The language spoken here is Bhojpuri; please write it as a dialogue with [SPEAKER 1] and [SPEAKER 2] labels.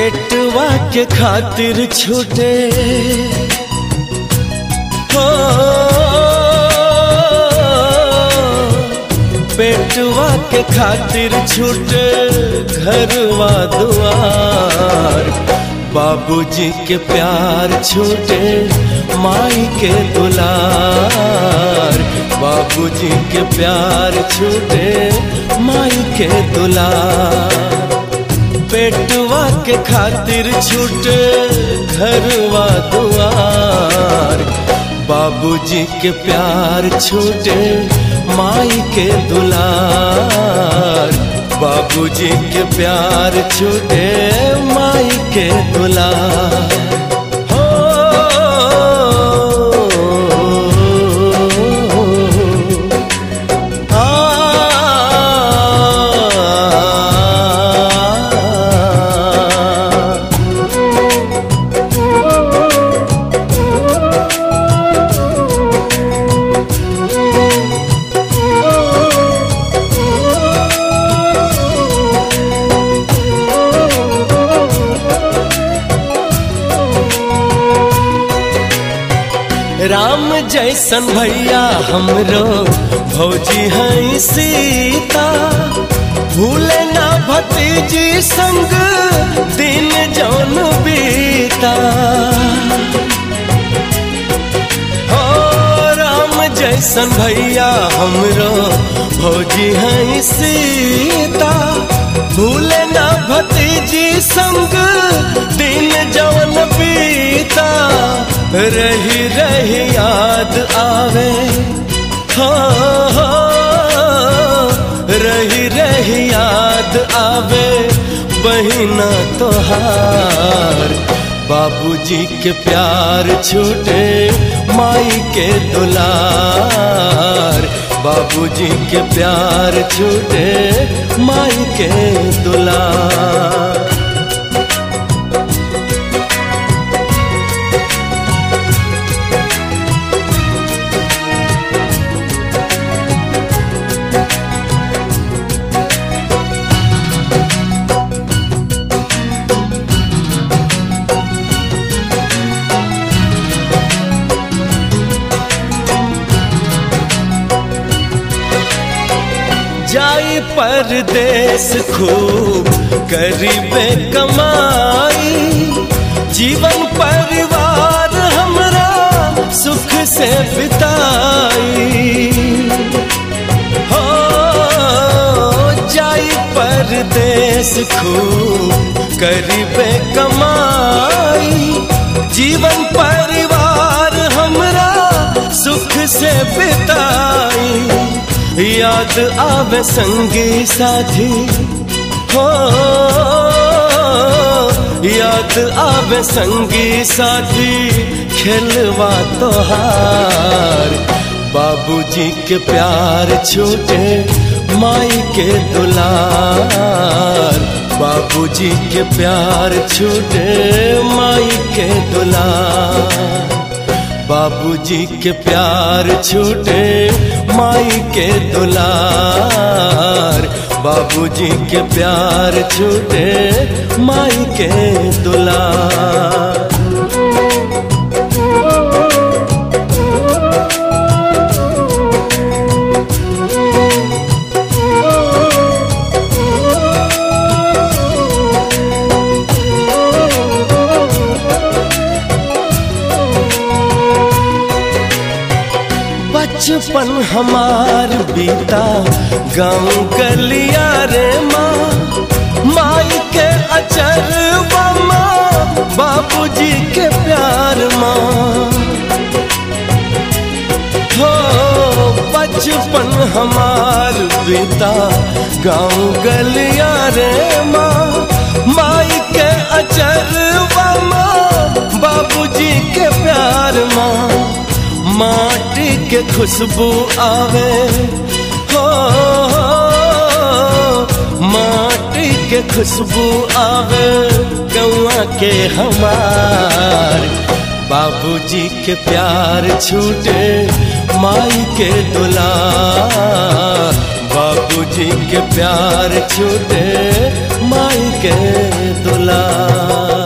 [SPEAKER 1] पेटवा के खातिर छूटे हो, पेटवा के खातिर छूटे घरवा दुआर। बाबूजी के प्यार छूटे माई के दुलार। बाबूजी के प्यार छूटे माई के दुलार। पेटवा के खातिर छूटे घरवा दुआर। बाबूजी के प्यार छूटे माई के दुलार। बाबूजी के प्यार छूटे माई के दुलार। राम जैसन भैया हमरो भौजी हैं सीता। भूले ना भतीजी संग दिन जौन बीता। हो राम जैसन भैया हमरो भौजी हैं सीता। भूले ना भतीजी संग दिन जौन बीता। रही रही याद आवे हो, रही रही याद आवे बहिना तोहार। बाबूजी के प्यार छूटे माई के दुलार। बाबूजी के प्यार छूटे माई के दुलार। जाई परदेस खूब करीबे कमाई। जीवन परिवार हमरा सुख से बिताई। हो जाई परदेस खूब करीबे कमाई। जीवन परिवार हमरा सुख से बिताई। याद आवे संगी साथी हो, याद आवे संगी साथी खेलवा तोहार। बाबूजी के प्यार छूटे माई के दुलार। बाबूजी के प्यार छूटे माई के दुलार। बाबूजी के प्यार छूटे माई के दुलार। बाबूजी के प्यार छूटे माई के दुलार। बचपन हमार बीता गाँव गलिया रे माँ। माई के अचरवा माँ, बाबूजी के प्यार माँ। हो बचपन हमार बीता गाँव गलिया रे माँ। माई के अचरवा माँ, बाबूजी के प्यार माँ। माटी के खुशबू आवे हो, माटी के खुशबू आवे गौआ के हमार। बाबूजी के प्यार छूटे माई के दुलार। बाबूजी के प्यार छूटे माई के दुलार। दुलार।